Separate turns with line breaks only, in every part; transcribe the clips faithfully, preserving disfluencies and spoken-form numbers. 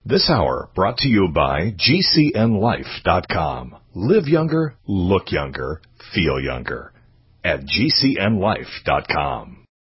This hour brought to you by G C N life dot com. Live younger, look younger, feel younger at G C N life dot com.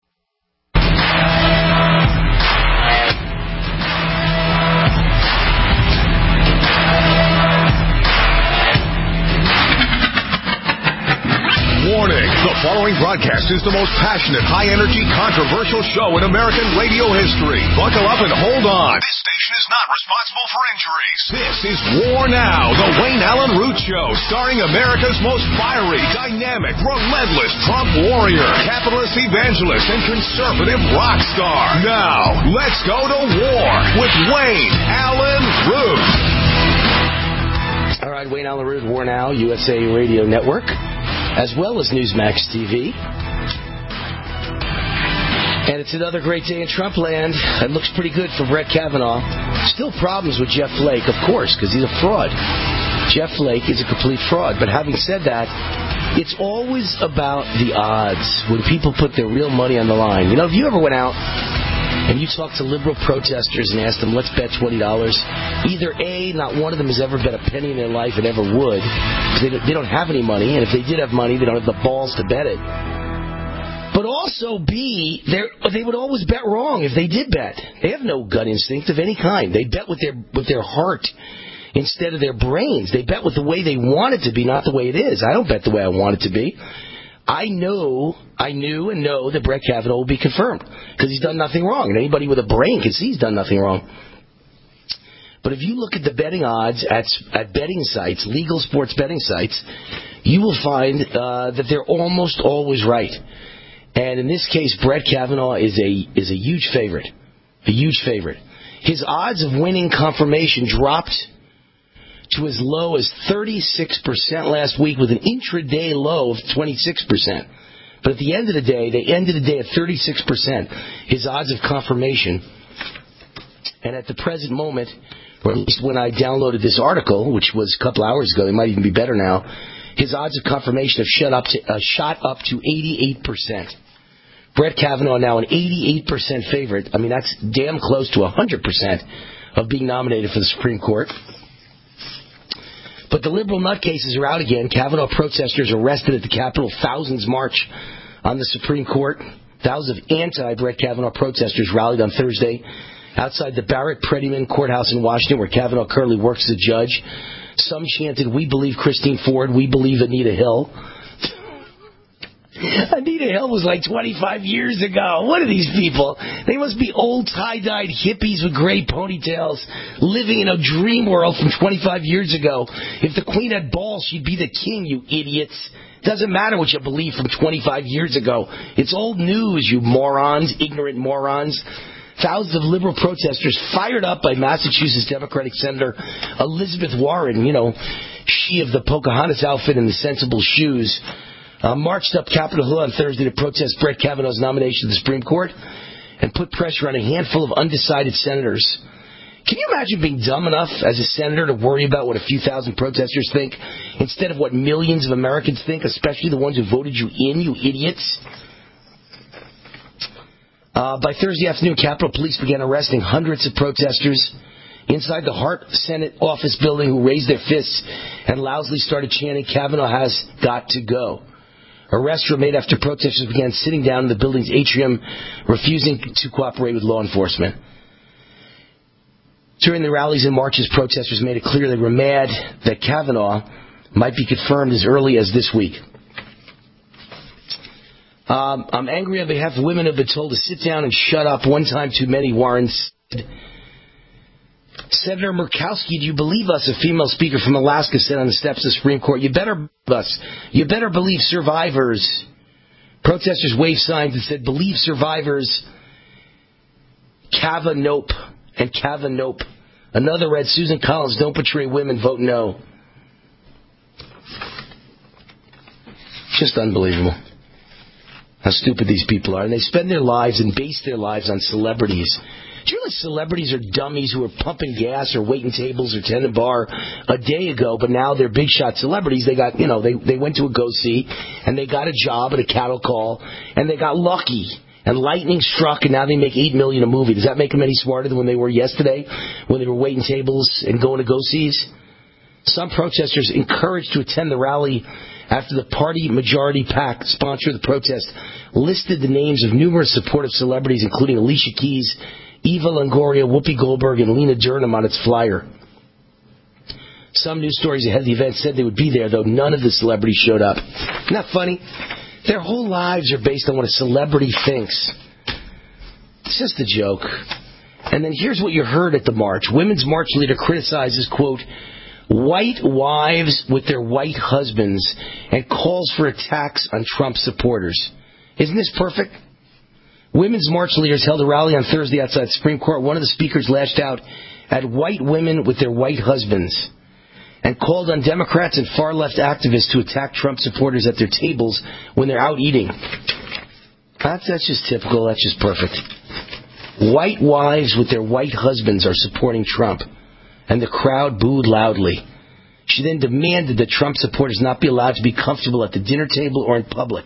Warning, the following broadcast is the most passionate, high-energy, controversial show in American radio history. Buckle up and hold on. This station is not responsible for injuries. This is War Now, the Wayne Allen Root Show, starring America's most fiery, dynamic, relentless Trump warrior, capitalist evangelist, and conservative rock star. Now, let's go to war with Wayne Allen Root.
All right, Wayne Allen Root, War Now, U S A Radio Network, as well as Newsmax T V. And it's another great day in Trump land. It looks pretty good for Brett Kavanaugh. Still problems with Jeff Flake, of course, because he's a fraud. Jeff Flake is a complete fraud. But having said that, it's always about the odds when people put their real money on the line. You know, if you ever went out and you talked to liberal protesters and asked them, let's bet twenty dollars, either A, not one of them has ever bet a penny in their life and ever would, because they don't, they don't have any money, and if they did have money, they don't have the balls to bet it. But also, B, they would always bet wrong if they did bet. They have no gut instinct of any kind. They bet with their with their heart instead of their brains. They bet with the way they want it to be, not the way it is. I don't bet the way I want it to be. I know, I knew and know that Brett Kavanaugh will be confirmed because he's done nothing wrong. And anybody with a brain can see he's done nothing wrong. But if you look at the betting odds at, at betting sites, legal sports betting sites, you will find uh, that they're almost always right. And in this case, Brett Kavanaugh is a is a huge favorite, a huge favorite. His odds of winning confirmation dropped to as low as thirty-six percent last week with an intraday low of twenty-six percent. But at the end of the day, they ended the day at thirty-six percent, his odds of confirmation. And at the present moment, or at least when I downloaded this article, which was a couple hours ago, they might even be better now, his odds of confirmation have shot up to, uh, shot up to eighty-eight percent. Brett Kavanaugh now an eighty-eight percent favorite. I mean, that's damn close to one hundred percent of being nominated for the Supreme Court. But the liberal nutcases are out again. Kavanaugh protesters arrested at the Capitol. Thousands march on the Supreme Court. Thousands of anti-Brett Kavanaugh protesters rallied on Thursday outside the Barrett Prettyman Courthouse in Washington, where Kavanaugh currently works as a judge. Some chanted, "We believe Christine Ford. We believe Anita Hill." Anita Hill was like twenty-five years ago. What are these people? They must be old tie-dyed hippies with gray ponytails living in a dream world from twenty-five years ago. If the queen had balls, she'd be the king, you idiots. Doesn't matter what you believe from twenty-five years ago. It's old news, you morons, ignorant morons. Thousands of liberal protesters fired up by Massachusetts Democratic Senator Elizabeth Warren, you know, she of the Pocahontas outfit and the sensible shoes, Uh, marched up Capitol Hill on Thursday to protest Brett Kavanaugh's nomination to the Supreme Court and put pressure on a handful of undecided senators. Can you imagine being dumb enough as a senator to worry about what a few thousand protesters think instead of what millions of Americans think, especially the ones who voted you in, you idiots? Uh, by Thursday afternoon, Capitol Police began arresting hundreds of protesters inside the Hart Senate office building who raised their fists and loudly started chanting, "Kavanaugh has got to go." Arrests were made after protesters began sitting down in the building's atrium, refusing to cooperate with law enforcement. During the rallies and marches, protesters made it clear they were mad that Kavanaugh might be confirmed as early as this week. Um, I'm angry on behalf of women who have been told to sit down and shut up one time too many, Warren said. Senator Murkowski, do you believe us? A female speaker from Alaska said on the steps of the Supreme Court. You better believe us. You better believe survivors. Protesters waved signs that said, "Believe survivors." Kava nope. And Kava nope. Another read, "Susan Collins, don't betray women, vote no." Just unbelievable how stupid these people are. And they spend their lives and base their lives on celebrities. Do you realize celebrities are dummies who were pumping gas or waiting tables or tending bar a day ago, but now they're big shot celebrities. They got, you know, they, they went to a go-see and they got a job at a cattle call and they got lucky and lightning struck, and now they make eight million dollars a movie. Does that make them any smarter than when they were yesterday, when they were waiting tables and going to go-sees? Some protesters encouraged to attend the rally after the party majority PAC, sponsor of the protest, listed the names of numerous supportive celebrities, including Alicia Keys, Eva Longoria, Whoopi Goldberg, and Lena Dunham on its flyer. Some news stories ahead of the event said they would be there, though none of the celebrities showed up. Isn't that funny? Their whole lives are based on what a celebrity thinks. It's just a joke. And then here's what you heard at the march. Women's march leader criticizes, quote, white wives with their white husbands and calls for attacks on Trump supporters. Isn't this perfect? Women's march leaders held a rally on Thursday outside the Supreme Court. One of the speakers lashed out at white women with their white husbands and called on Democrats and far-left activists to attack Trump supporters at their tables when they're out eating. That's, that's just typical. That's just perfect. White wives with their white husbands are supporting Trump, and the crowd booed loudly. She then demanded that Trump supporters not be allowed to be comfortable at the dinner table or in public.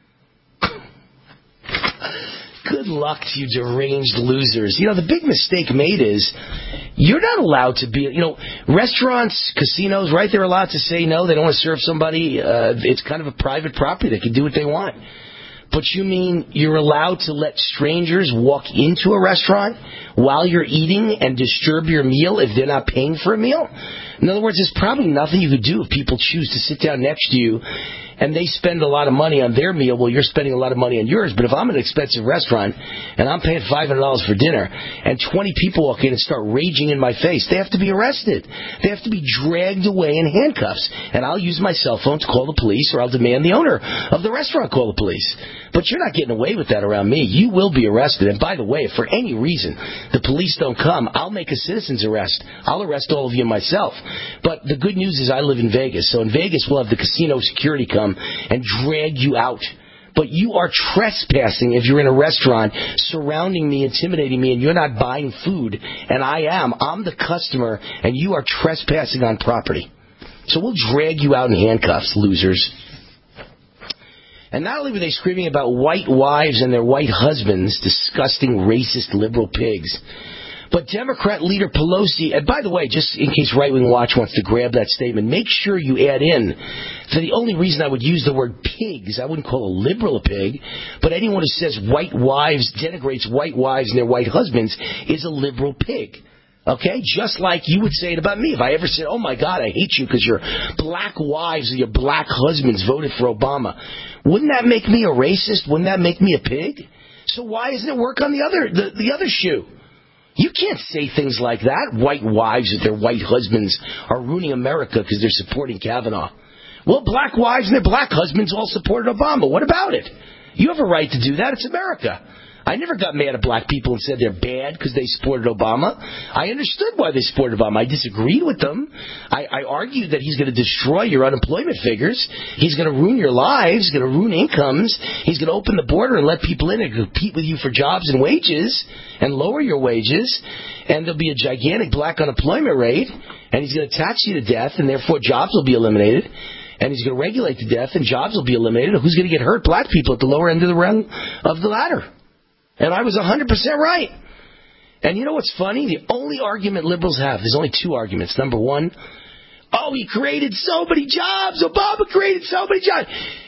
Good luck to you deranged losers. You know, the big mistake made is you're not allowed to be, you know, restaurants, casinos, right, they're allowed to say no, they don't want to serve somebody. Uh, it's kind of a private property. They can do what they want. But you mean you're allowed to let strangers walk into a restaurant while you're eating and disturb your meal if they're not paying for a meal? In other words, there's probably nothing you could do if people choose to sit down next to you and they spend a lot of money on their meal while you're spending a lot of money on yours. But if I'm at an expensive restaurant and I'm paying five hundred dollars for dinner and twenty people walk in and start raging in my face, they have to be arrested. They have to be dragged away in handcuffs. And I'll use my cell phone to call the police, or I'll demand the owner of the restaurant call the police. But you're not getting away with that around me. You will be arrested. And by the way, if for any reason the police don't come, I'll make a citizen's arrest. I'll arrest all of you myself. But the good news is I live in Vegas. So in Vegas, we'll have the casino security come and drag you out. But you are trespassing if you're in a restaurant surrounding me, intimidating me, and you're not buying food. And I am. I'm the customer, and you are trespassing on property. So we'll drag you out in handcuffs, losers. And not only were they screaming about white wives and their white husbands, disgusting, racist, liberal pigs, but Democrat leader Pelosi, and by the way, just in case Right Wing Watch wants to grab that statement, make sure you add in that the only reason I would use the word pigs, I wouldn't call a liberal a pig, but anyone who says white wives, denigrates white wives and their white husbands, is a liberal pig. Okay? Just like you would say it about me. If I ever said, oh my God, I hate you because your black wives or your black husbands voted for Obama, wouldn't that make me a racist? Wouldn't that make me a pig? So why doesn't it work on the other, the, the other shoe? You can't say things like that. White wives with their white husbands are ruining America because they're supporting Kavanaugh. Well, black wives and their black husbands all supported Obama. What about it? You have a right to do that. It's America. I never got mad at black people and said they're bad because they supported Obama. I understood why they supported Obama. I disagreed with them. I, I argued that he's going to destroy your unemployment figures. He's going to ruin your lives. He's going to ruin incomes. He's going to open the border and let people in and compete with you for jobs and wages and lower your wages. And there'll be a gigantic black unemployment rate. And he's going to tax you to death, and therefore jobs will be eliminated. And he's going to regulate to death, and jobs will be eliminated. Who's going to get hurt? Black people at the lower end of the rung of the ladder. And I was one hundred percent right. And you know what's funny? The only argument liberals have, there's only two arguments. Number one, oh, he created so many jobs. Obama created so many jobs.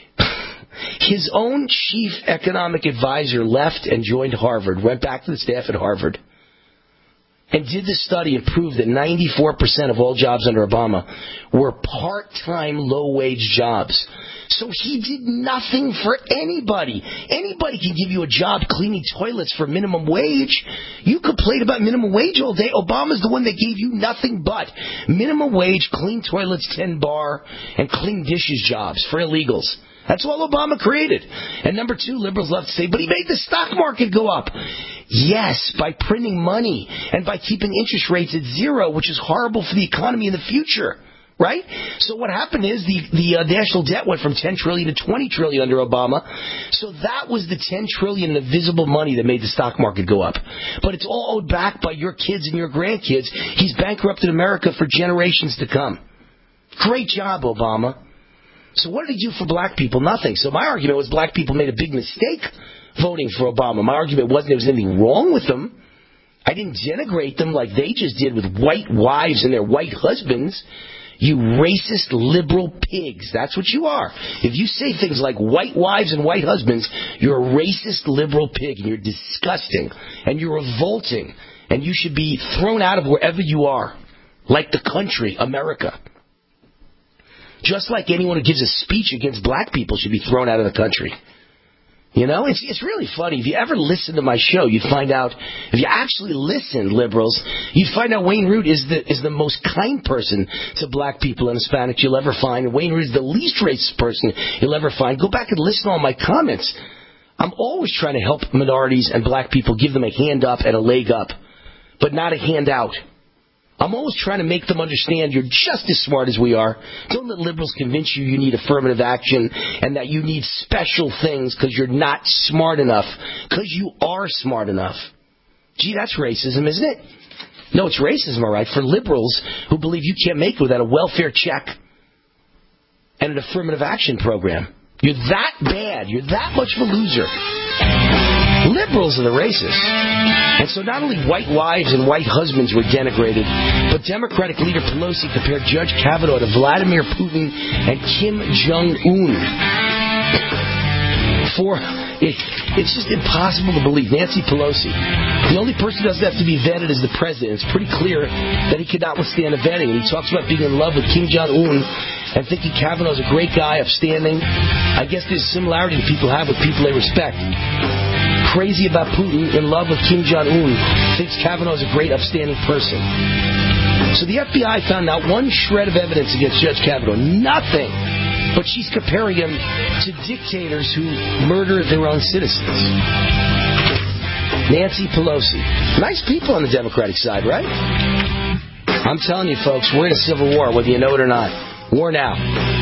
His own chief economic advisor left and joined Harvard, went back to the staff at Harvard, and did the study and proved that ninety-four percent of all jobs under Obama were part-time, low-wage jobs. So he did nothing for anybody. Anybody can give you a job cleaning toilets for minimum wage. You complain about minimum wage all day. Obama's the one that gave you nothing but minimum wage, clean toilets, ten bar, and clean dishes jobs for illegals. That's all Obama created. And number two, liberals love to say, but he made the stock market go up. Yes, by printing money and by keeping interest rates at zero, which is horrible for the economy in the future. Right? So what happened is the, the uh, national debt went from ten trillion dollars to twenty trillion dollars under Obama. So that was the ten trillion dollars in invisible money that made the stock market go up. But it's all owed back by your kids and your grandkids. He's bankrupted America for generations to come. Great job, Obama. So what did he do for black people? Nothing. So my argument was black people made a big mistake voting for Obama. My argument wasn't there was anything wrong with them. I didn't denigrate them like they just did with white wives and their white husbands. You racist liberal pigs. That's what you are. If you say things like white wives and white husbands, you're a racist liberal pig, and you're disgusting, and you're revolting, and you should be thrown out of wherever you are, like the country, America. Just like anyone who gives a speech against black people should be thrown out of the country. You know, it's it's really funny. If you ever listen to my show, you'd find out, if you actually listen, liberals, you'd find out Wayne Root is the is the most kind person to black people and Hispanics you'll ever find. And Wayne Root is the least racist person you'll ever find. Go back and listen to all my comments. I'm always trying to help minorities and black people, give them a hand up and a leg up, but not a hand out. I'm always trying to make them understand you're just as smart as we are. Don't let liberals convince you you need affirmative action and that you need special things because you're not smart enough. Because you are smart enough. Gee, that's racism, isn't it? No, it's racism, all right, for liberals who believe you can't make it without a welfare check and an affirmative action program. You're that bad. You're that much of a loser. Liberals are the racists. And so not only white wives and white husbands were denigrated, but Democratic leader Pelosi compared Judge Kavanaugh to Vladimir Putin and Kim Jong-un. For it, it's just impossible to believe. Nancy Pelosi, the only person who doesn't have to be vetted is the president. It's pretty clear that he could not withstand a vetting. And he talks about being in love with Kim Jong-un and thinking Kavanaugh's a great guy, upstanding. I guess there's a similarity that people have with people they respect. Crazy about Putin, in love with Kim Jong-un, thinks Kavanaugh is a great, upstanding person. So the F B I found not one shred of evidence against Judge Kavanaugh. Nothing. But she's comparing him to dictators who murder their own citizens. Nancy Pelosi. Nice people on the Democratic side, right? I'm telling you, folks, we're in a civil war, whether you know it or not. War now.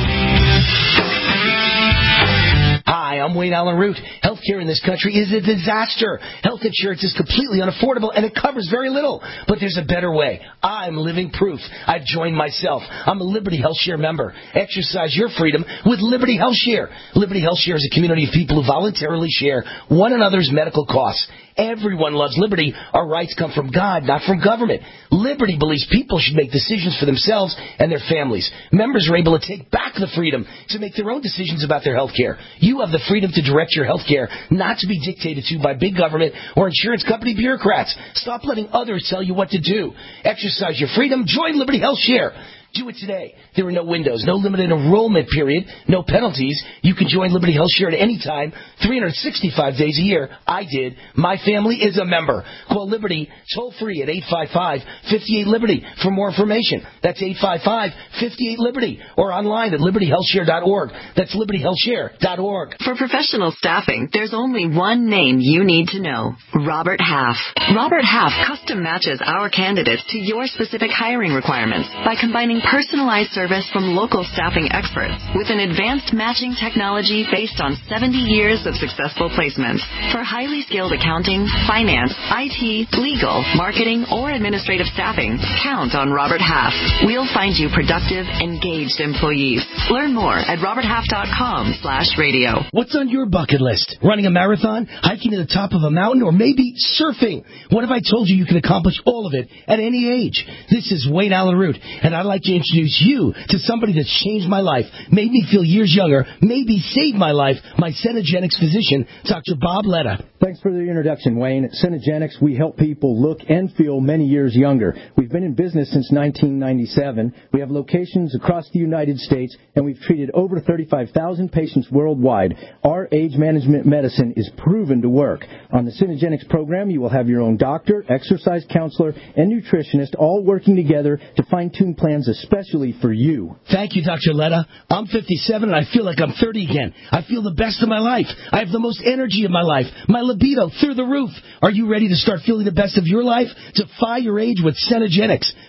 Hi, I'm Wayne Allen Root. Healthcare in this country is a disaster. Health insurance is completely unaffordable, and it covers very little. But there's a better way. I'm living proof. I've joined myself. I'm a Liberty HealthShare member. Exercise your freedom with Liberty HealthShare. Liberty HealthShare is a community of people who voluntarily share one another's medical costs. Everyone loves liberty. Our rights come from God, not from government. Liberty believes people should make decisions for themselves and their families. Members are able to take back the freedom to make their own decisions about their health care. You have the freedom to direct your health care, not to be dictated to by big government or insurance company bureaucrats. Stop letting others tell you what to do. Exercise your freedom. Join Liberty HealthShare. Do it today. There are no windows, no limited enrollment period, no penalties. You can join Liberty HealthShare at any time, three hundred sixty-five days a year. I did. My family is a member. Call Liberty toll free at eight five five, five eight, Liberty for more information. That's eight five five, five eight, Liberty or online at liberty health share dot org. That's liberty health share dot org.
For professional staffing, there's only one name you need to know. Robert Half. Robert Half custom matches our candidates to your specific hiring requirements by combining personalized service from local staffing experts with an advanced matching technology based on seventy years of successful placements. For highly skilled accounting, finance, I T, legal, marketing, or administrative staffing, count on Robert Half. We'll find you productive, engaged employees. Learn more at robert half dot com slash radio.
What's on your bucket list? Running a marathon? Hiking to the top of a mountain? Or maybe surfing? What if I told you you can accomplish all of it at any age? This is Wayne Allen Root, and I'd like to introduce you to somebody that's changed my life, made me feel years younger, maybe saved my life, my Cenegenics physician, Doctor Bob Letta.
Thanks for the introduction, Wayne. At Cenegenics, we help people look and feel many years younger. We've been in business since nineteen ninety-seven. We have locations across the United States, and we've treated over thirty-five thousand patients worldwide. Our age management medicine is proven to work. On the Cenegenics program, you will have your own doctor, exercise counselor, and nutritionist all working together to fine-tune plans especially for you.
Thank you, Doctor Letta. I'm fifty-seven, and I feel like I'm thirty again. I feel the best of my life. I have the most energy of my life. My libido through the roof. Are you ready to start feeling the best of your life? Defy your age with Cenegenics.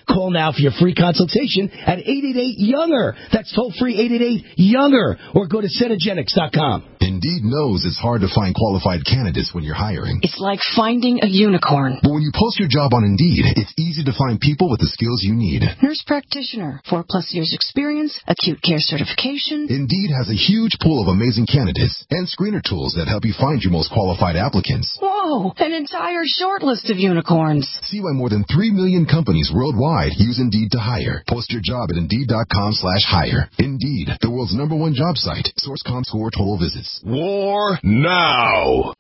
Call now for your free consultation at eight eight eight, younger. That's toll-free eight eight eight, younger. Or go to Cenegenics dot com.
Indeed knows it's hard to find qualified candidates when you're hiring.
It's like finding a unicorn.
But when you post your job on Indeed, it's easy to find people with the skills you need.
Nurse practitioner, four plus years experience, acute care certification.
Indeed has a huge pool of amazing candidates and screener tools that help you find your most qualified applicants.
Whoa, an entire short list of unicorns.
See why more than three million companies worldwide use Indeed to hire. Post your job at Indeed.com slash hire. Indeed, the world's number one job site. Source Comscore total visits.
War now.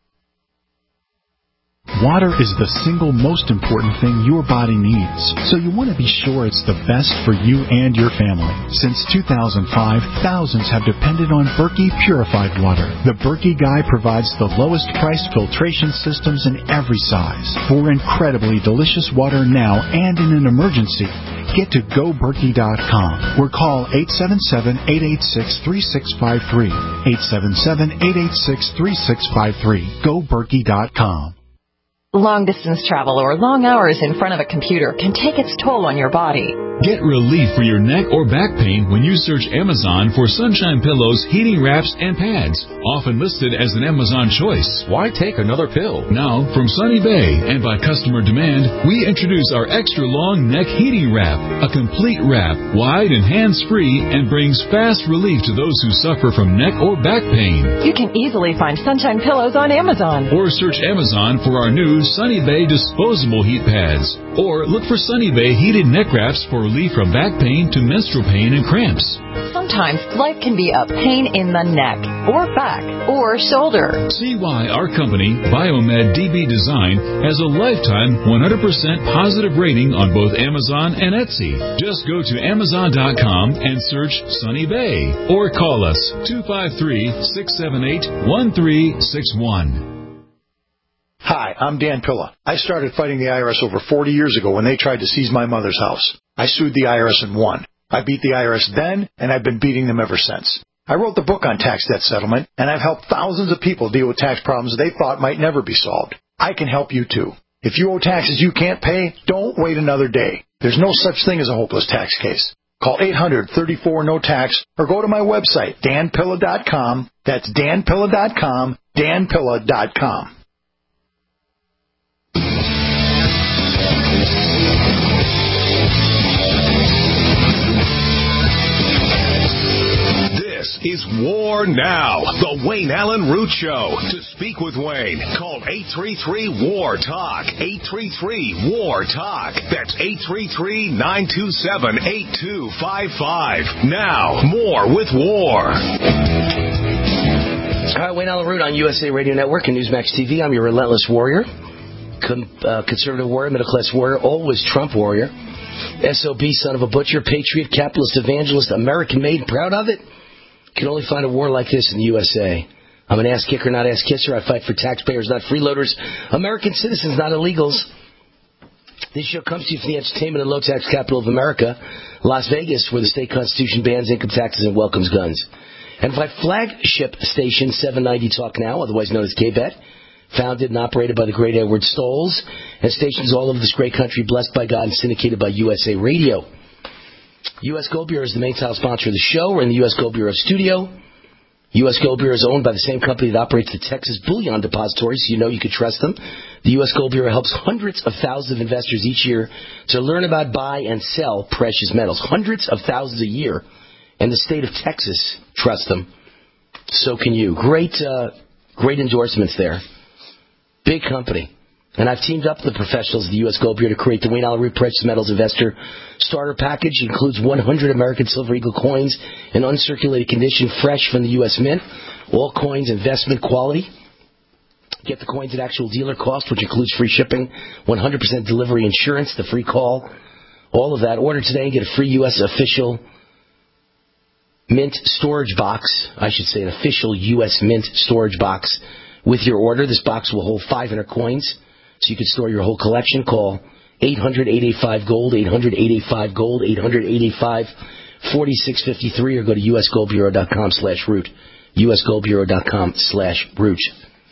Water is the single most important thing your body needs, so you want to be sure it's the best for you and your family. Since two thousand five, thousands have depended on Berkey purified water. The Berkey Guy provides the lowest priced filtration systems in every size for incredibly delicious water now and in an emergency. Get to go berkey dot com or call eight seven seven, eight eight six, three six five three. eight seven seven, eight eight six, three six five three. go berkey dot com.
Long-distance travel or long hours in front of a computer can take its toll on your body.
Get relief for your neck or back pain when you search Amazon for Sunshine Pillows, heating wraps, and pads, often listed as an Amazon choice.
Why take another pill?
Now, from Sunny Bay and by customer demand, we introduce our extra long neck heating wrap, a complete wrap, wide and hands-free, and brings fast relief to those who suffer from neck or back pain.
You can easily find Sunshine Pillows on Amazon.
Or search Amazon for our new Sunny Bay disposable heat pads. Or look for Sunny Bay heated neck wraps for relief from back pain to menstrual pain and cramps.
Sometimes life can be a pain in the neck, or back, or shoulder.
See why our company, Biomed D B Design, has a lifetime one hundred percent positive rating on both Amazon and Etsy. Just go to amazon dot com and search Sunny Bay. Or call us two five three, six seven eight, one three six one.
Hi, I'm Dan Pilla. I started fighting the I R S over forty years ago when they tried to seize my mother's house. I sued the I R S and won. I beat the I R S then, and I've been beating them ever since. I wrote the book on tax debt settlement, and I've helped thousands of people deal with tax problems they thought might never be solved. I can help you too. If you owe taxes you can't pay, don't wait another day. There's no such thing as a hopeless tax case. Call eight hundred, thirty-four, no tax or go to my website, dan pilla dot com. That's dan pilla dot com, dan pilla dot com.
This is War Now, the Wayne Allen Root Show. To speak with Wayne, call eight three three, war talk. eight three three, war talk. That's eight three three, nine two seven, eight two five five. Now, more with War.
All right, Wayne Allen Root on U S A Radio Network and Newsmax T V. I'm your relentless warrior, Com- uh, conservative warrior, middle-class warrior, always Trump warrior, S O B, son of a butcher, patriot, capitalist, evangelist, American-made, proud of it. Can only find a war like this in the U S A. I'm an ass-kicker, not ass-kisser. I fight for taxpayers, not freeloaders, American citizens, not illegals. This show comes to you from the entertainment and low-tax capital of America, Las Vegas, where the state constitution bans income taxes and welcomes guns. And by flagship station seven ninety Talk Now, otherwise known as K B E T, founded and operated by the great Edward Stolz, and stations all over this great country, blessed by God and syndicated by U S A Radio. U S Gold Bureau is the main title sponsor of the show. We're in the U S Gold Bureau studio. U S Gold Bureau is owned by the same company that operates the Texas Bullion Depository, so you know you can trust them. The U S Gold Bureau helps hundreds of thousands of investors each year to learn about, buy, and sell precious metals. Hundreds of thousands a year. And the state of Texas trusts them. So can you. Great, uh, great endorsements there. Big company. And I've teamed up with the professionals of the U S Gold Bureau to create the Wayne Allen Root Precious Metals Investor Starter Package. It includes one hundred American Silver Eagle coins in uncirculated condition, fresh from the U S Mint. All coins investment quality. Get the coins at actual dealer cost, which includes free shipping, one hundred percent delivery insurance, the free call, all of that. Order today and get a free U S official Mint storage box. I should say an official U S Mint storage box with your order. This box will hold five hundred coins. So you can store your whole collection. Call eight hundred, eight eight five, gold, eight hundred, eight eight five, gold, eight hundred, eight eight five, four six five three, or go to usgoldbureau dot com slash root. usgoldbureau dot com slash root.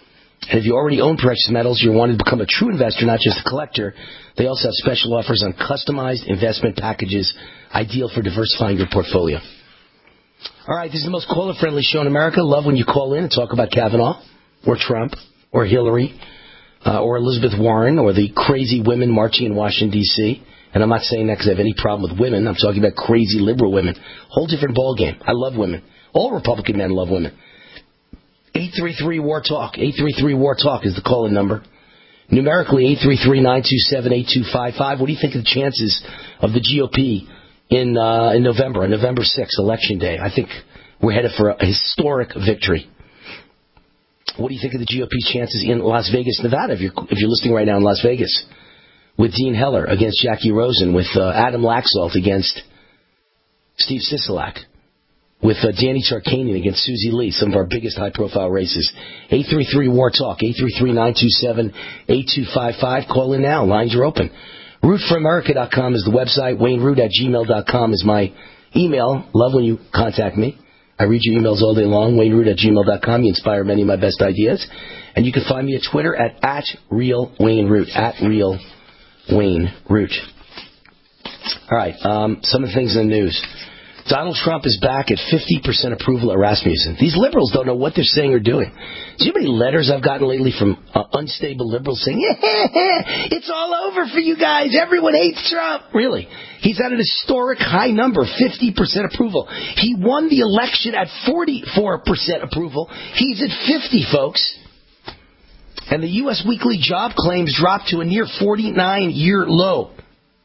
And if you already own precious metals, you're wanting to become a true investor, not just a collector, they also have special offers on customized investment packages, ideal for diversifying your portfolio. All right, this is the most caller-friendly show in America. Love when you call in and talk about Kavanaugh, or Trump, or Hillary, uh, or Elizabeth Warren, or the crazy women marching in Washington, D C And I'm not saying that because I have any problem with women. I'm talking about crazy liberal women. Whole different ballgame. I love women. All Republican men love women. eight three three, W A R TALK. eight three three, W A R TALK is the call-in number. Numerically, eight three three, nine two seven, eight two five five. What do you think of the chances of the G O P in uh, in November, on November sixth, Election Day? I think we're headed for a historic victory. What do you think of the G O P chances in Las Vegas, Nevada, if you're, if you're listening right now in Las Vegas? With Dean Heller against Jackie Rosen, with uh, Adam Laxalt against Steve Sisolak, with uh, Danny Tarkanian against Susie Lee, some of our biggest high-profile races. eight three three, W A R TALK, eight three three, nine two seven, eight two five five. Call in now. Lines are open. root for america dot com is the website. Wayne Root at gmail dot com is my email. Love when you contact me. I read your emails all day long. Wayne Root at gmail dot com. You inspire many of my best ideas. And you can find me at Twitter at, at Real Wayne Root. At Real Wayne Root. All right, um, some of the things in the news. Donald Trump is back at fifty percent approval at Rasmussen. These liberals don't know what they're saying or doing. Do you know how many letters I've gotten lately from uh, unstable liberals saying, yeah, it's all over for you guys. Everyone hates Trump. Really? He's at an historic high number, fifty percent approval. He won the election at forty-four percent approval. He's at fifty, folks. And the U S weekly job claims dropped to a near forty-nine year low.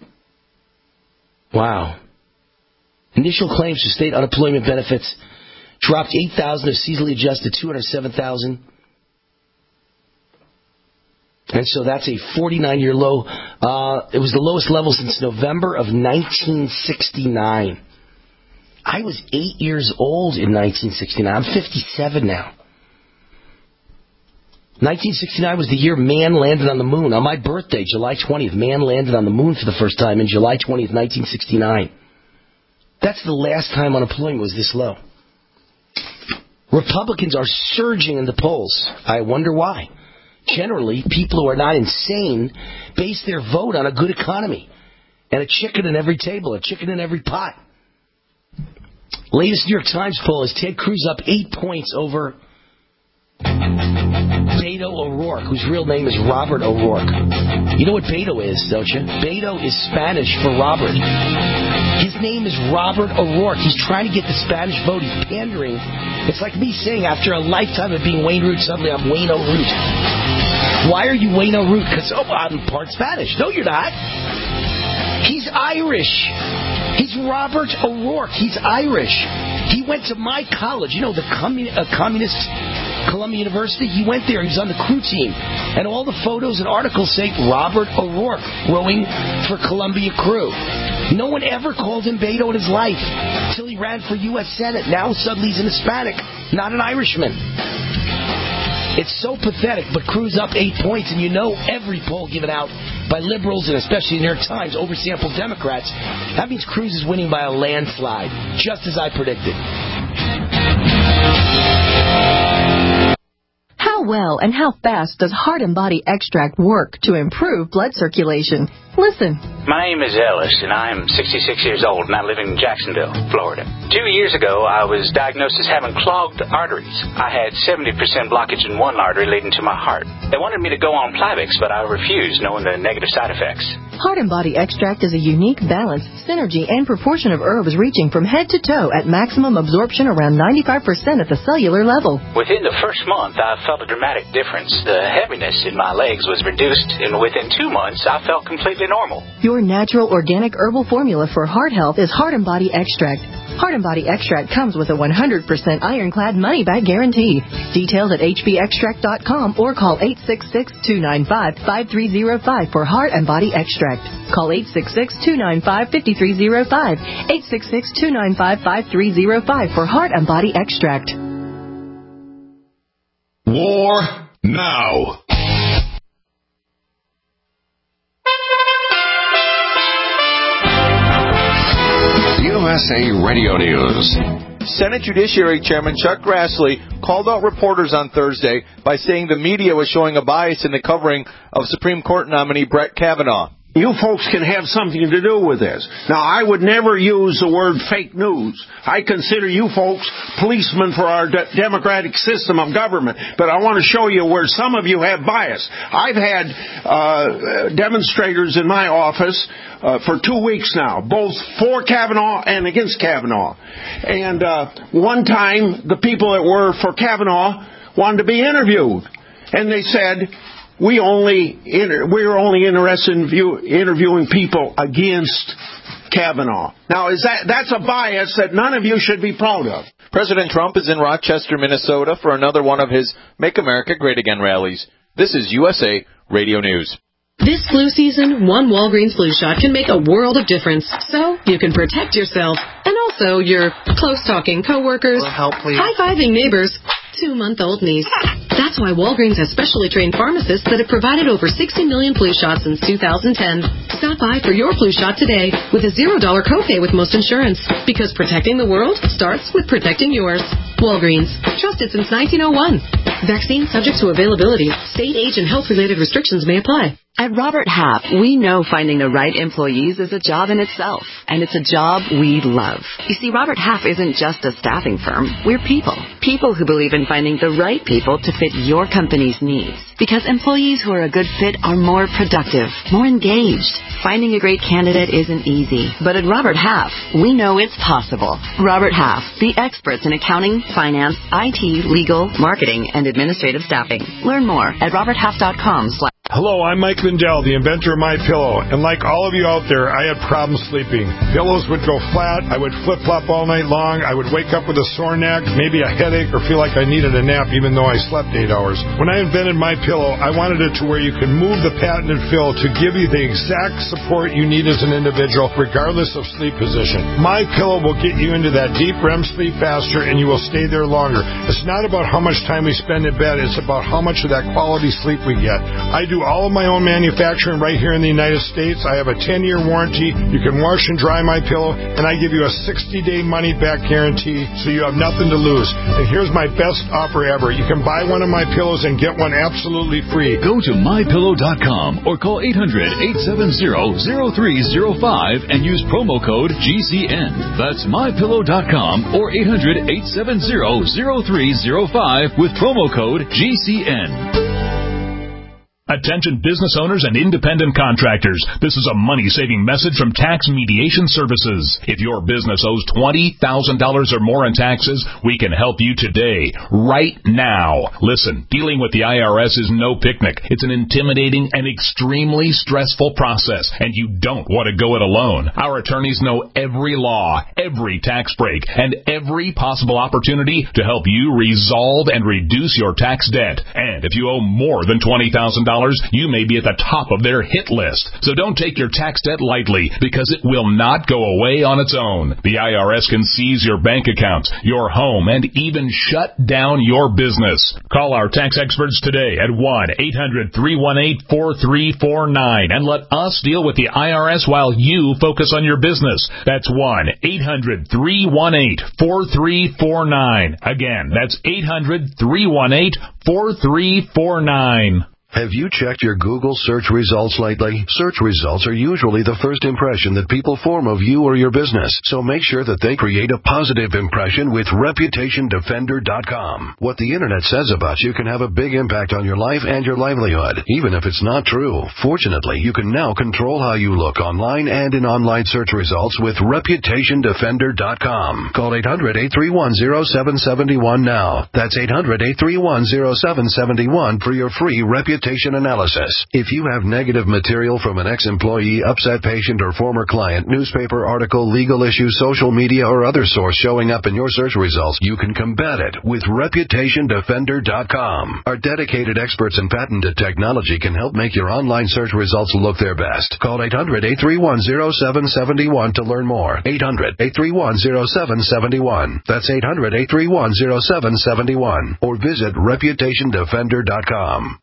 Wow. Initial claims for state unemployment benefits dropped eight thousand, are seasonally adjusted two hundred seven thousand. And so that's a forty-nine year low. Uh, it was the lowest level since November of nineteen sixty-nine. I was eight years old in nineteen sixty-nine. I'm fifty-seven now. nineteen sixty-nine was the year man landed on the moon. On my birthday, July twentieth, man landed on the moon for the first time in July twentieth, nineteen sixty-nine. That's the last time unemployment was this low. Republicans are surging in the polls. I wonder why. Generally, people who are not insane base their vote on a good economy and a chicken in every table, a chicken in every pot. Latest New York Times poll is Ted Cruz up eight points over Beto O'Rourke, whose real name is Robert O'Rourke. You know what Beto is, don't you? Beto is Spanish for Robert. His name is Robert O'Rourke. He's trying to get the Spanish vote. He's pandering. It's like me saying, after a lifetime of being Wayne Root, suddenly I'm Wayne O'Root. Why are you Wayne O'Root? Because, oh, I'm part Spanish. No, you're not. He's Irish. He's Robert O'Rourke. He's Irish. He went to my college. You know, the commun- uh, communist Columbia University. He went there. He was on the crew team. And all the photos and articles say Robert O'Rourke rowing for Columbia crew. No one ever called him Beto in his life until he ran for U S Senate. Now suddenly he's an Hispanic, not an Irishman. It's so pathetic, but Cruz up eight points, and you know every poll given out by liberals and especially the New York Times oversampled Democrats. That means Cruz is winning by a landslide, just as I predicted.
How well and how fast does Heart and Body Extract work to improve blood circulation? Listen.
My name is Ellis, and I am sixty-six years old, and I live in Jacksonville, Florida. Two years ago, I was diagnosed as having clogged arteries. I had seventy percent blockage in one artery leading to my heart. They wanted me to go on Plavix, but I refused, knowing the negative side effects.
Heart and Body Extract is a unique balance, synergy, and proportion of herbs reaching from head to toe at maximum absorption around ninety-five percent at the cellular level.
Within the first month, I felt a dramatic difference. The heaviness in my legs was reduced, and within two months, I felt completely normal.
Your natural organic herbal formula for heart health is Heart and Body Extract. Heart and Body Extract comes with a one hundred percent ironclad money-back guarantee. Details at h b extract dot com or call eight six six, two nine five, five three zero five for Heart and Body Extract. Call eight six six, two nine five, five three zero five, eight six six, two nine five, five three zero five for Heart and Body Extract.
War now. S A Radio News.
Senate Judiciary Chairman Chuck Grassley called out reporters on Thursday by saying the media was showing a bias in the covering of Supreme Court nominee Brett Kavanaugh.
You folks can have something to do with this. Now, I would never use the word fake news. I consider you folks policemen for our de- democratic system of government. But I want to show you where some of you have bias. I've had uh, demonstrators in my office uh, for two weeks now, both for Kavanaugh and against Kavanaugh. And uh, one time, the people that were for Kavanaugh wanted to be interviewed. And they said, We only inter- we're only interested in view- interviewing people against Kavanaugh. Now, is that that's a bias that none of you should be proud of.
President Trump is in Rochester, Minnesota for another one of his Make America Great Again rallies. This is U S A Radio News.
This flu season, one Walgreens flu shot can make a world of difference. So you can protect yourself and also your close-talking coworkers, high-fiving neighbors, two-month-old niece. That's why Walgreens has specially trained pharmacists that have provided over sixty million flu shots since two thousand ten. Stop by for your flu shot today with a zero dollar copay with most insurance. Because protecting the world starts with protecting yours. Walgreens. Trusted since nineteen oh one. Vaccine subject to availability. State, age, and health-related restrictions may apply.
At Robert Half, we know finding the right employees is a job in itself, and it's a job we love. You see, Robert Half isn't just a staffing firm. We're people. People who believe in finding the right people to fit your company's needs. Because employees who are a good fit are more productive, more engaged. Finding a great candidate isn't easy, but at Robert Half, we know it's possible. Robert Half, the experts in accounting, finance, I T, legal, marketing, and administrative staffing. Learn more at robert half dot com slash
Hello, I'm Mike Lindell, the inventor of MyPillow, and like all of you out there, I had problems sleeping. Pillows would go flat, I would flip-flop all night long, I would wake up with a sore neck, maybe a headache, or feel like I needed a nap even though I slept eight hours. When I invented MyPillow, I wanted it to where you could move the patented fill to give you the exact support you need as an individual, regardless of sleep position. MyPillow will get you into that deep R E M sleep faster, and you will stay there longer. It's not about how much time we spend in bed, it's about how much of that quality sleep we get. I do all of my own manufacturing right here in the United States. I have a ten-year warranty. You can wash and dry my pillow, and I give you a sixty-day money-back guarantee, so you have nothing to lose. And here's my best offer ever. You can buy one of my pillows and get one absolutely free.
Go to my pillow dot com or call eight hundred, eight seven zero, zero three zero five and use promo code G C N. That's my pillow dot com or eight hundred, eight seven zero, zero three zero five with promo code G C N.
Attention business owners and independent contractors. This is a money-saving message from Tax Mediation Services. If your business owes twenty thousand dollars or more in taxes, we can help you today, right now. Listen, dealing with the I R S is no picnic. It's an intimidating and extremely stressful process, and you don't want to go it alone. Our attorneys know every law, every tax break, and every possible opportunity to help you resolve and reduce your tax debt. And if you owe more than twenty thousand dollars, you may be at the top of their hit list. So don't take your tax debt lightly, because it will not go away on its own. The I R S can seize your bank accounts, your home, and even shut down your business. Call our tax experts today at one eight hundred, three one eight, four three four nine and let us deal with the I R S while you focus on your business. That's one eight hundred, three one eight, four three four nine. Again, that's eight hundred, three one eight, four three four nine.
Have you checked your Google search results lately? Search results are usually the first impression that people form of you or your business, so make sure that they create a positive impression with reputation defender dot com. What the Internet says about you can have a big impact on your life and your livelihood, even if it's not true. Fortunately, you can now control how you look online and in online search results with reputation defender dot com. Call eight hundred, eight three one, zero seven seven one now. That's eight hundred, eight three one, zero seven seven one for your free reputation analysis. If you have negative material from an ex-employee, upset patient, or former client, newspaper article, legal issue, social media, or other source showing up in your search results, you can combat it with reputation defender dot com. Our dedicated experts in patented technology can help make your online search results look their best. Call eight hundred, eight three one, zero seven seven one to learn more. eight hundred, eight three one, zero seven seven one. That's eight hundred, eight three one, zero seven seven one. Or visit reputation defender dot com.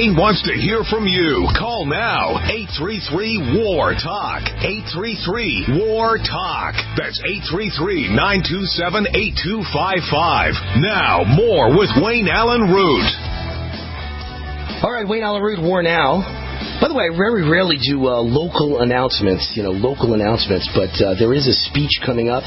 Wayne wants to hear from you. Call now. eight three three, W A R, TALK. eight three three, W A R, TALK. That's eight three three, nine two seven, eight two five five. Now, more with Wayne Allen Root.
All right, Wayne Allen Root, War Now. By the way, I very rarely do uh, local announcements, you know, local announcements, but uh, there is a speech coming up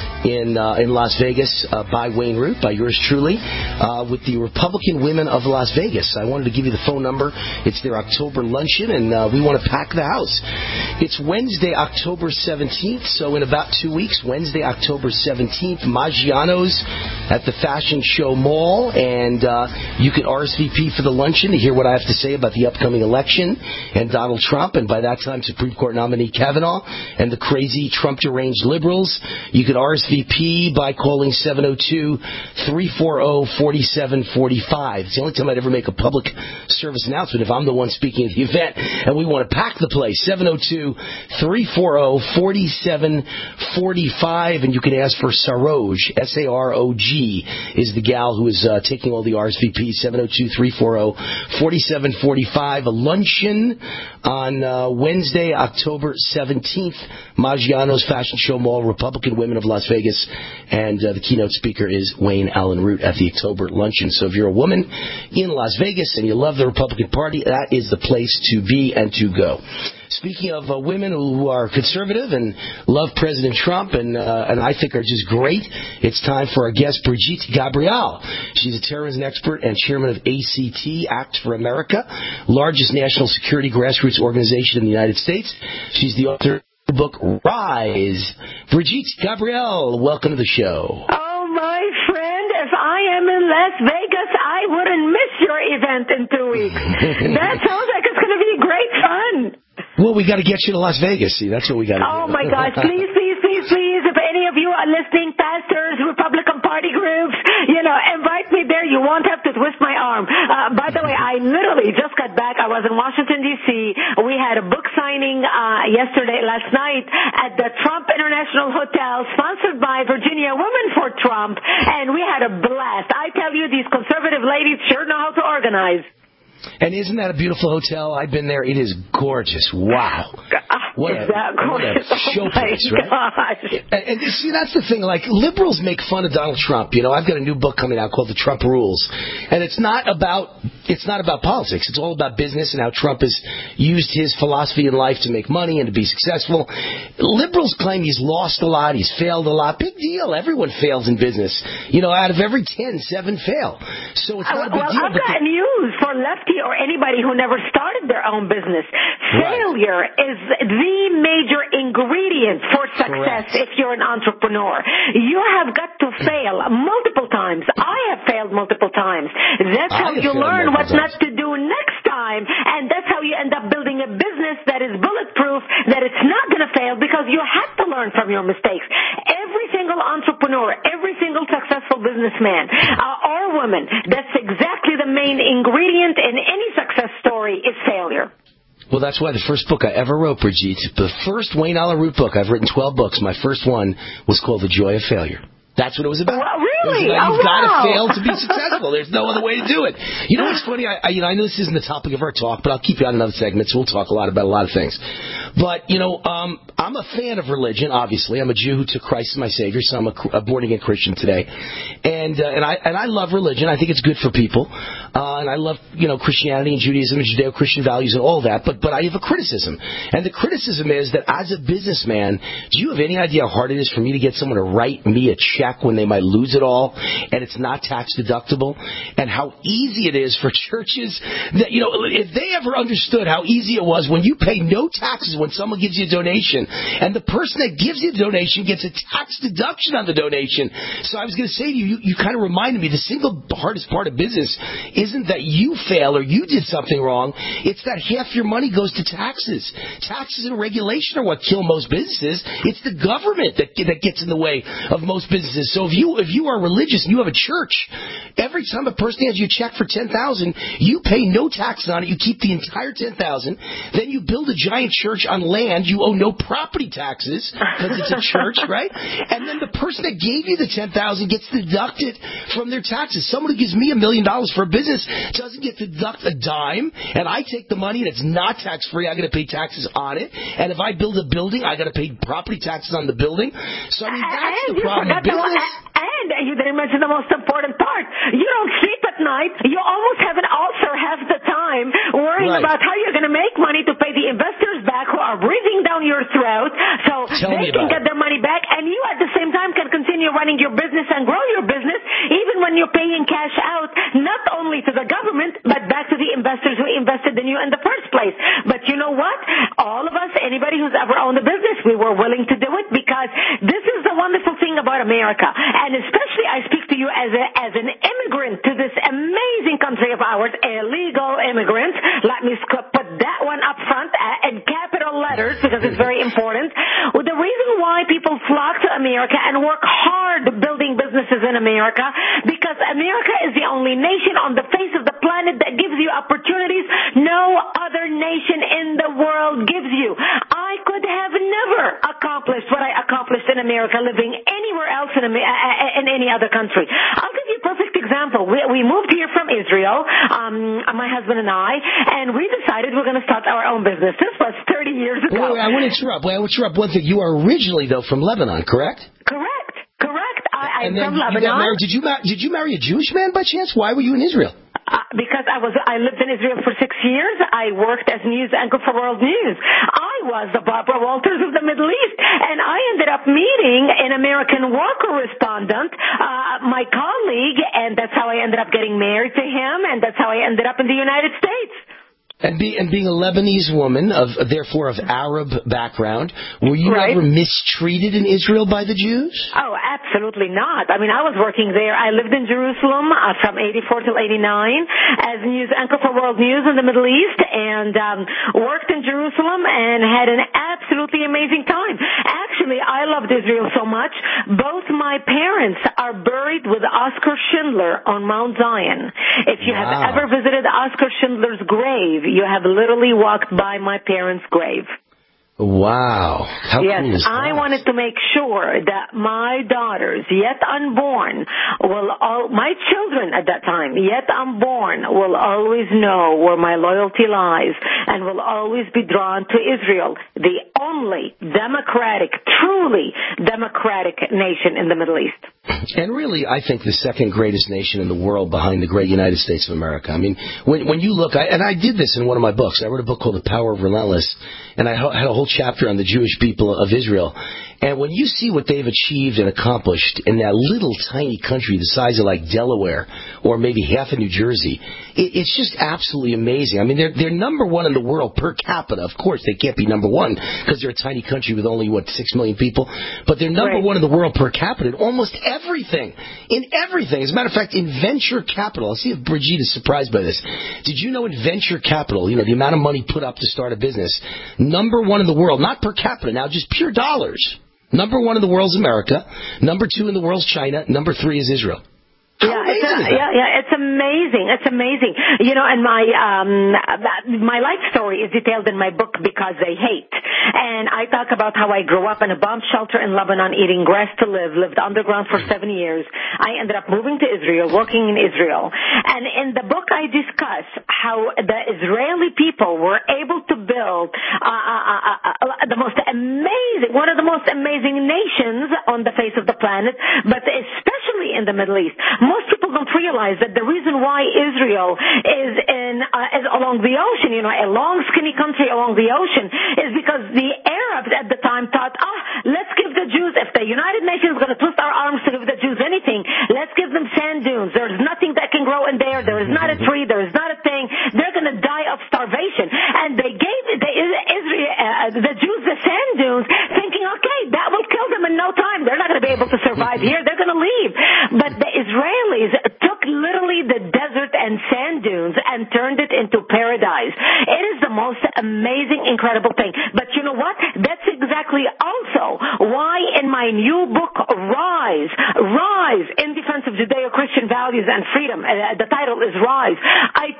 in uh, in Las Vegas uh, by Wayne Root, by yours truly, uh, with the Republican Women of Las Vegas. I wanted to give you the phone number. It's their October luncheon, and uh, we want to pack the house. It's Wednesday, October seventeenth, so in about two weeks, Wednesday, October seventeenth, Maggiano's at the Fashion Show Mall, and uh, you can R S V P for the luncheon to hear what I have to say about the upcoming election and Donald Trump, and by that time, Supreme Court nominee Kavanaugh and the crazy Trump-deranged liberals. You can R S V P by calling seven oh two, three four oh, four seven four five. It's the only time I'd ever make a public service announcement if I'm the one speaking at the event, and we want to pack the place. seven oh two, three four oh, four seven four five, and you can ask for Saroj, S A R O G, is the gal who is uh, taking all the R S V Ps. seven oh two, three four oh, four seven four five. A luncheon on uh, Wednesday, October seventeenth, Maggiano's Fashion Show Mall, Republican Women of Las Vegas, and uh, the keynote speaker is Wayne Allen Root at the October luncheon. So if you're a woman in Las Vegas and you love the Republican Party, that is the place to be and to go. Speaking of uh, women who are conservative and love President Trump and uh, and I think are just great, it's time for our guest, Brigitte Gabriel. She's a terrorism expert and chairman of A C T, Act for America, largest national security grassroots organization in the United States. She's the author of the book Rise. Brigitte Gabriel, welcome to the show.
Oh, my friend, if I am in Las Vegas, I wouldn't miss your event in two weeks. That sounds like it's going to be great fun.
Well, we got to get you to Las Vegas. See, that's what we got to do.
Oh, my gosh. Please, please, please, please. If any of you are listening, pastors, Republican Party groups, you know, invite me there. You won't have to twist my arm. Uh, by the way, I literally just got back. I was in Washington, D C We had a book signing uh, yesterday, last night, at the Trump International Hotel, sponsored by Virginia Women for Trump, and we had a blast. I tell you, these conservative ladies sure know how to organize.
And isn't that a beautiful hotel? I've been there. It is gorgeous. Wow. What
is
a,
that gorgeous?
What a showplace,
oh
right? And, and see, that's the thing. Like, liberals make fun of Donald Trump. You know, I've got a new book coming out called The Trump Rules. And it's not about it's not about politics. It's all about business and how Trump has used his philosophy in life to make money and to be successful. Liberals claim he's lost a lot. He's failed a lot. Big deal. Everyone fails in business. You know, out of every ten, seven fail. So it's not a big
well,
deal.
I've got news for lefty or anybody who never started their own business.
Right.
Failure is the major ingredient for success.
Correct.
If you're an entrepreneur, you have got to fail multiple times. I have failed multiple times. That's
I
how you learn what
times.
not to do next time, and that's how you end up building a business that is bulletproof, that it's not going to fail because you have to learn from your mistakes. Every single entrepreneur, every single successful businessman uh, or woman, that's exactly the main ingredient in any success story is failure.
Well, that's why the first book I ever wrote, Brigitte, the first Wayne Allen Root book, I've written twelve books, my first one was called The Joy of Failure. That's what it was about.
Well, really?
It was about,
oh,
you've
wow.
got to fail to be successful. There's no other way to do it. You know what's funny? I, I, you know, I know this isn't the topic of our talk, but I'll keep you on another segment, so we'll talk a lot about a lot of things. But, you know, um, I'm a fan of religion, obviously. I'm a Jew who took Christ as my Savior, so I'm a, a born-again Christian today. And uh, and I and I love religion. I think it's good for people. Uh, and I love, you know, Christianity and Judaism and Judeo-Christian values and all that. But, but I have a criticism. And the criticism is that as a businessman, do you have any idea how hard it is for me to get someone to write me a check when they might lose it all, and it's not tax deductible, and how easy it is for churches that, you know, if they ever understood how easy it was when you pay no taxes when someone gives you a donation, and the person that gives you the donation gets a tax deduction on the donation. So I was going to say to you, you, you kind of reminded me, the single hardest part of business isn't that you fail or you did something wrong, it's that half your money goes to taxes. Taxes and regulation are what kill most businesses. It's the government that, that gets in the way of most businesses. So if you if you are religious and you have a church, every time a person hands you a check for ten thousand dollars, you pay no taxes on it. You keep the entire ten thousand dollars. Then you build a giant church on land, you owe no property taxes because it's a church, right? And then the person that gave you the ten thousand gets deducted from their taxes. Someone who gives me a million dollars for a business doesn't get to deduct a dime, and I take the money and it's not tax free. I got to pay taxes on it. And if I build a building, I got to pay property taxes on the building. So I mean, that's
and
the problem with business.
And you didn't mention the most important part. You don't sleep at night. You almost have an ulcer half the time worrying
Right.
about how you're going to make money to pay the investors back who are breathing down your throat so
Tell
they
me
can
about
get their money back. And you at the same time can continue running your business and grow your business even when you're paying cash out, not only to the government, but back to the investors who invested in you in the first place. But you know what? All of us, anybody who's ever owned a business, we were willing to do it because this is the wonderful thing about America. And especially I speak to you as a, as an immigrant to this amazing country of ours, a legal immigrant. Let me put that one up front uh, in capital letters because it's very important. Well, the reason why people flock to America and work hard building businesses in America, because America is the only nation on the face of the planet that gives you opportunities no other nation in the world gives you. I could have never accomplished what I accomplished in America living anywhere else in, in any other country. I'll give you a perfect example. We, we moved here from Israel, um, my husband and I, and we decided we're going to start our own business. This was thirty years ago.
Wait, wait, I want to interrupt. Wait, I want to interrupt one thing. You are originally, though, from Lebanon, correct?
Correct. Correct. I, I'm
and then
from
you
Lebanon.
got married. Did you, ma- did you marry a Jewish man by chance? Why were you in Israel?
Uh, because I was, I lived in Israel for six years. I worked as news anchor for World News. I was the Barbara Walters of the Middle East, and I ended up meeting an American war correspondent, uh, my colleague, and that's how I ended up getting married to him, and that's how I ended up in the United States.
And, be, and being a Lebanese woman, of therefore of Arab background, were you
Right.
ever mistreated in Israel by the Jews?
Oh, absolutely not. I mean, I was working there. I lived in Jerusalem uh, from eighty-four till eighty-nine as news anchor for World News in the Middle East, and um, worked in Jerusalem and had an absolutely amazing time. Actually, I loved Israel so much. Both my parents are buried with Oscar Schindler on Mount Zion. If you
Wow.
have ever visited Oscar Schindler's grave, you have literally walked by my parents' grave.
Wow. How
yes,
cool is that?
I wanted to make sure that my daughters, yet unborn, will all, my children at that time, yet unborn, will always know where my loyalty lies and will always be drawn to Israel, the only democratic, truly democratic nation in the Middle East.
And really, I think the second greatest nation in the world behind the great United States of America. I mean, when when you look, I, and I did this in one of my books. I wrote a book called The Power of Relentless, and I had a whole chapter on the Jewish people of Israel. And when you see what they've achieved and accomplished in that little tiny country the size of like Delaware or maybe half of New Jersey, it, it's just absolutely amazing. I mean, they're they're number one in the world per capita. Of course, they can't be number one because they're a tiny country with only, what, six million people? But they're number
Right.
one in the world per capita in almost everything. In everything. As a matter of fact, in venture capital, I'll see if Brigitte is surprised by this. Did you know in venture capital, you know, the amount of money put up to start a business, number one in the world, not per capita now, just pure dollars. Number one in the world is America. Number two in the world is China. Number three is Israel. How
Yeah, it's
amazing
a,
is that?
yeah, yeah, it's amazing. It's amazing. You know, and my um my life story is detailed in my book Because They Hate. And I talk about how I grew up in a bomb shelter in Lebanon eating grass to live, lived underground for seven years. I ended up moving to Israel, working in Israel. And in the book I discuss how the Israeli people were able to build uh, uh, uh, uh, the most amazing, one of the most amazing nations on the face of the planet, but especially in the Middle East. Most people don't realize that the reason why Israel is in uh, is along the ocean, you know, a long, skinny country along the ocean, is because the Arabs at the time thought, ah, let's give the Jews, if the United Nations is going to twist our arms to give the Jews anything, let's give them sand dunes. There's nothing that can grow in there. There is not a tree. There is not a thing. They're going to die of starvation. And they gave the, Israel, uh, the Jews the sand dunes, thinking, okay, that will kill them in no time. They're not going to be able to survive here. They're going to leave. But the Israelis took literally the desert and sand dunes and turned it into paradise. It is the most amazing, incredible thing. But you know what? That's exactly also why in my new book, Rise, Rise in Defense of Judeo-Christian Values and Freedom, uh, the title is Rise, I talk about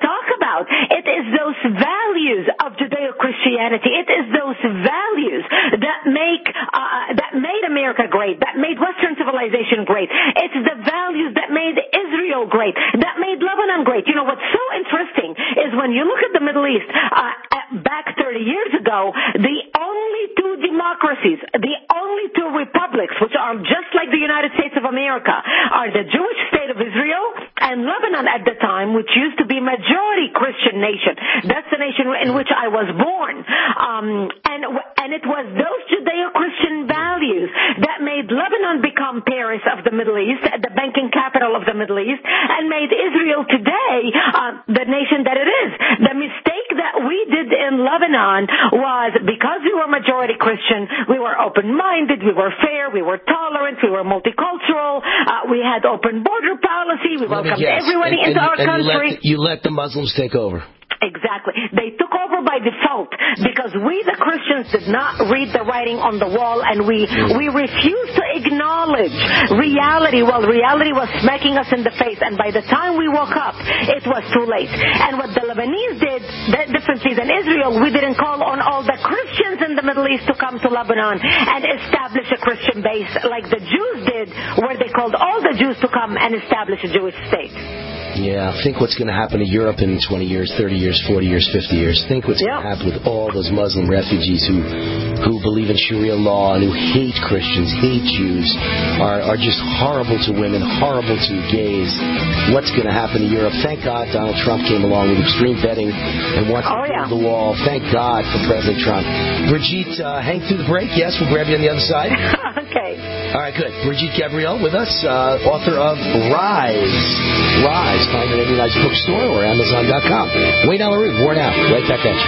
about. It is those values of Judeo-Christianity. It is those values that make uh, that made America great, that made Western civilization great. It's the values that made Israel great, that made Lebanon great. You know, what's so interesting is when you look at the Middle East, uh, back thirty years ago, the only two democracies, the only two republics, which are just like the United States of America, are the Jewish state of Israel and Lebanon at the time, which used to be majority Christian nation. That's the nation in which I was born. Um, and, and it was those Judeo-Christian values that made Lebanon become Paris of the Middle East, the banking capital of the Middle East, and made Israel today uh, the nation that it is. The mistake that we did in Lebanon was because we were majority Christian, we were open-minded, we were fair, we were tolerant, we were multicultural, uh, we had open border policy, we welcomed everyone
and,
into
and,
our
and
country.
You let, the, you let the Muslims take over.
Exactly. They took over by default because we, the Christians, did not read the writing on the wall, and we we refused to acknowledge reality while reality was smacking us in the face. And by the time we woke up, it was too late. And what the Lebanese did, that differently than Israel, we didn't call on all the Christians in the Middle East to come to Lebanon and establish a Christian base like the Jews did, where they called all the Jews to come and establish a Jewish state.
Yeah, think what's going to happen to Europe in twenty years, thirty years, forty years, fifty years. Think what's yep. going to happen with all those Muslim refugees who who believe in Sharia law and who hate Christians, hate Jews, are, are just horrible to women, horrible to gays. What's going to happen to Europe? Thank God Donald Trump came along with extreme vetting and wants
oh,
to build
yeah.
the wall. Thank God for President Trump. Brigitte, uh, hang through the break. Yes, we'll grab you on the other side.
Okay.
All right, good. Brigitte Gabriel with us, uh, author of Rise. Rise. Find it at any nice bookstore or Amazon dot com. Wayne Ellery, Worn Out. Right back at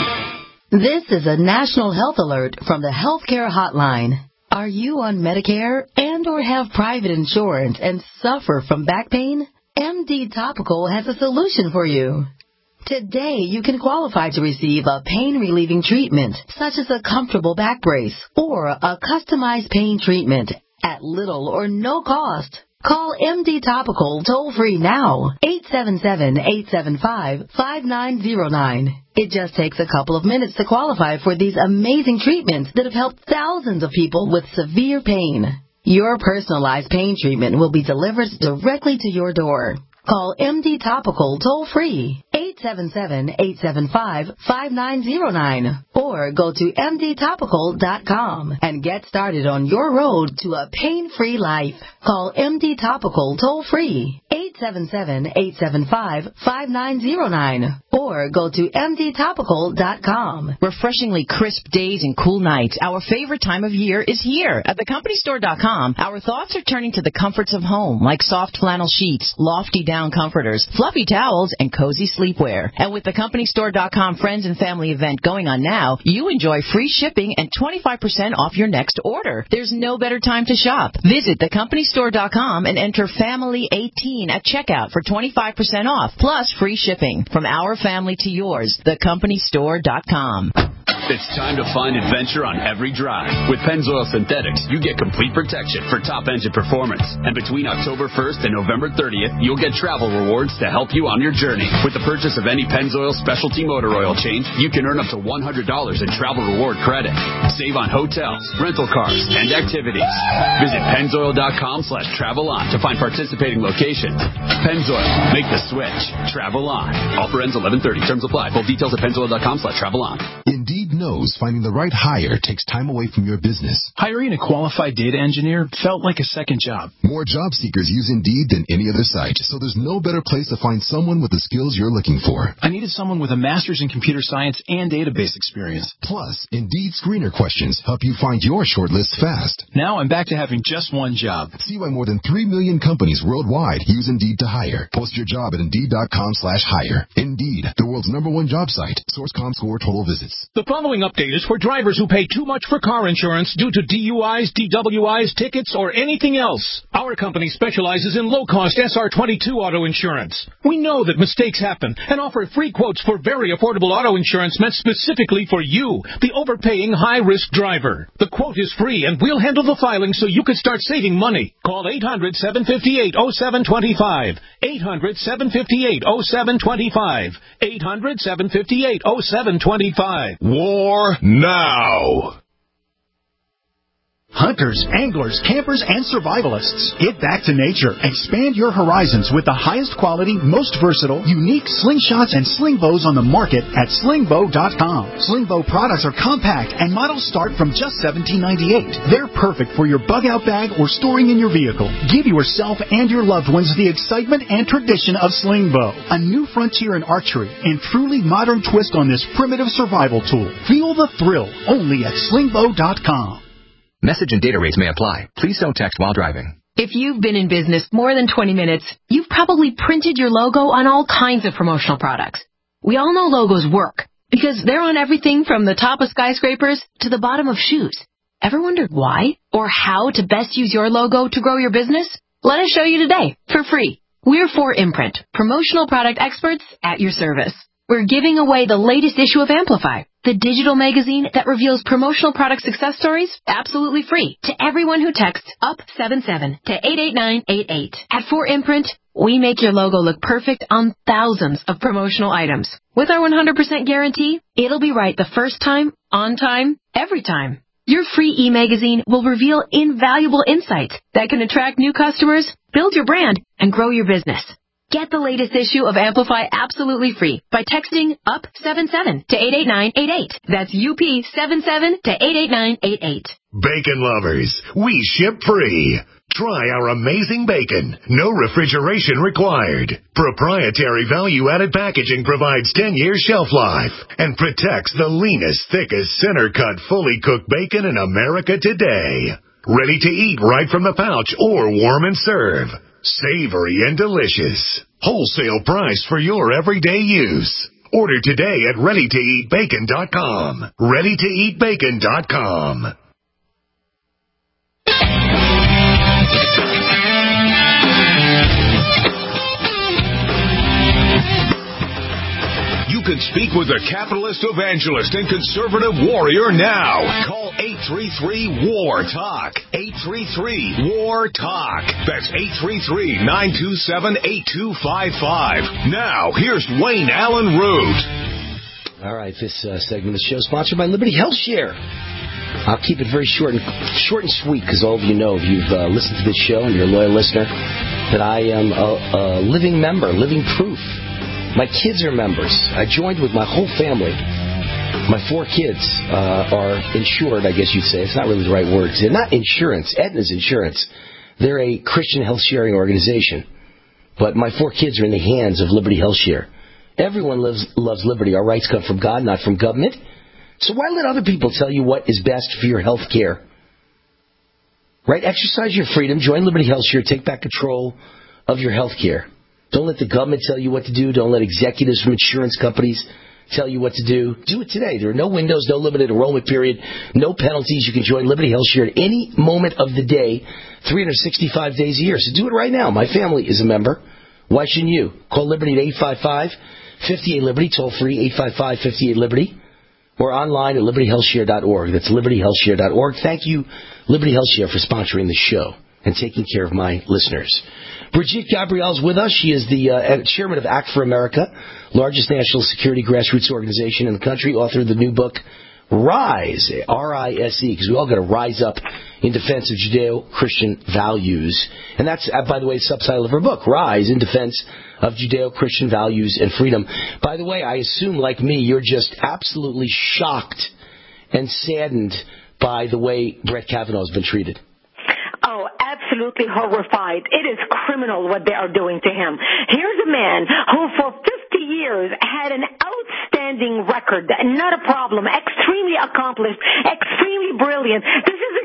you. This is a national health alert from the Healthcare Hotline. Are you on Medicare and or have private insurance and suffer from back pain? M D Topical has a solution for you. Today, you can qualify to receive a pain-relieving treatment, such as a comfortable back brace or a customized pain treatment at little or no cost. Call M D Topical toll-free now, eight seven seven, eight seven five, five nine zero nine. It just takes a couple of minutes to qualify for these amazing treatments that have helped thousands of people with severe pain. Your personalized pain treatment will be delivered directly to your door. Call M D Topical toll-free, eight seven seven, eight seven five, five nine zero nine, or go to M D topical dot com and get started on your road to a pain-free life. Call M D Topical toll-free, eight seven seven, eight seven five, five nine zero nine, or go to M D topical dot com.
Refreshingly crisp days and cool nights. Our favorite time of year is here. At the company store dot com, our thoughts are turning to the comforts of home, like soft flannel sheets, lofty down comforters, fluffy towels, and cozy sleepwear. And with the company store dot com Friends and Family event going on now, you enjoy free shipping and twenty-five percent off your next order. There's no better time to shop. Visit the company store dot com and enter family eighteen at checkout for twenty-five percent off, plus free shipping. From our family to yours, the company store dot com.
It's time to find adventure on every drive. With Pennzoil Synthetics, you get complete protection for top engine performance. And between October first and November thirtieth, you'll get travel rewards to help you on your journey. With the purchase of any Pennzoil specialty motor oil change, you can earn up to one hundred dollars in travel reward credit. Save on hotels, rental cars, and activities. Visit Pennzoil dot com slash travel on to find participating locations. Pennzoil, make the switch. Travel on. Offer ends eleven thirty. Terms apply. Full details at Pennzoil dot com slash travel on.
Indeed knows finding the right hire takes time away from your business.
Hiring a qualified data engineer felt like a second job.
More job seekers use Indeed than any other site, so there's no better place to find someone with the skills you're looking for.
I needed someone with a master's in computer science and database experience.
Plus, Indeed screener questions help you find your shortlist fast.
Now I'm back to having just one job.
See why more than three million companies worldwide use Indeed to hire. Post your job at Indeed dot com slash hire. Indeed, the world's number one job site. Source dot com score total visits.
The following
following update is for drivers who pay too much for car insurance due to D U Is, D W Is, tickets, or anything else. Our company specializes in low-cost S R twenty-two auto insurance. We know that mistakes happen and offer free quotes for very affordable auto insurance meant specifically for you, the overpaying high-risk driver. The quote is free, and we'll handle the filing so you can start saving money. Call eight hundred, seven five eight, oh seven two five. eight hundred, seven five eight, oh seven two five. eight hundred, seven five eight, oh seven two five.
War now.
Hunters, anglers, campers, and survivalists. Get back to nature. Expand your horizons with the highest quality, most versatile, unique slingshots and sling bows on the market at sling bow dot com. Sling bow products are compact and models start from just seventeen ninety-eight. They're perfect for your bug out bag or storing in your vehicle. Give yourself and your loved ones the excitement and tradition of sling bow, a new frontier in archery and truly modern twist on this primitive survival tool. Feel the thrill only at sling bow dot com.
Message and data rates may apply. Please don't text while driving.
If you've been in business more than twenty minutes, you've probably printed your logo on all kinds of promotional products. We all know logos work because they're on everything from the top of skyscrapers to the bottom of shoes. Ever wondered why or how to best use your logo to grow your business? Let us show you today for free. We're four Imprint, promotional product experts at your service. We're giving away the latest issue of Amplify, the digital magazine that reveals promotional product success stories absolutely free to everyone who texts up seven seven to eight eight nine eight eight. At four Imprint, we make your logo look perfect on thousands of promotional items. With our one hundred percent guarantee, it'll be right the first time, on time, every time. Your free e-magazine will reveal invaluable insights that can attract new customers, build your brand, and grow your business. Get the latest issue of Amplify absolutely free by texting up seven seven to eight eight nine eight eight. That's U P seven seven to eight eight nine eight eight.
Bacon lovers, we ship free. Try our amazing bacon. No refrigeration required. Proprietary value-added packaging provides ten years shelf life and protects the leanest, thickest, center-cut, fully cooked bacon in America today. Ready to eat right from the pouch or warm and serve. Savory and delicious. Wholesale price for your everyday use. Order today at ready to eat bacon dot com. ready to eat bacon dot com. You can speak with a capitalist evangelist and conservative warrior now. Call eight three three, W A R, TALK. eight three three, W A R, TALK. That's eight three three, nine two seven, eight two five five. Now, here's Wayne Allen Root.
All right, this uh, segment of the show is sponsored by Liberty Health Share. I'll keep it very short and short and sweet because all of you know, if you've uh, listened to this show and you're a loyal listener, that I am a, a living member, living proof. My kids are members. I joined with my whole family. My four kids uh, are insured, I guess you'd say. It's not really the right word. They're not insurance. Aetna's insurance. They're a Christian health sharing organization. But my four kids are in the hands of Liberty Health Share. Everyone lives, loves liberty. Our rights come from God, not from government. So why let other people tell you what is best for your health care? Right? Exercise your freedom. Join Liberty Health Share. Take back control of your health care. Don't let the government tell you what to do. Don't let executives from insurance companies tell you what to do. Do it today. There are no windows, no limited enrollment period, no penalties. You can join Liberty Health Share at any moment of the day, three hundred sixty-five days a year. So do it right now. My family is a member. Why shouldn't you? Call Liberty at eight five five, five eight, Liberty, toll free, eight five five, five eight, Liberty, or online at liberty health share dot org. That's liberty health share dot org. Thank you, Liberty Health Share, for sponsoring the show and taking care of my listeners. Brigitte Gabriel is with us. She is the uh, chairman of Act for America, largest national security grassroots organization in the country, author of the new book, Rise, R I S E, because we all got to rise up in defense of Judeo-Christian values. And that's, uh, by the way, the subtitle of her book, Rise in Defense of Judeo-Christian Values and Freedom. By the way, I assume, like me, you're just absolutely shocked and saddened by the way Brett Kavanaugh has been treated.
Oh, absolutely horrified. It is criminal what they are doing to him. Here's a man who for fifty years had an outstanding record, not a problem, extremely accomplished, extremely brilliant. This is a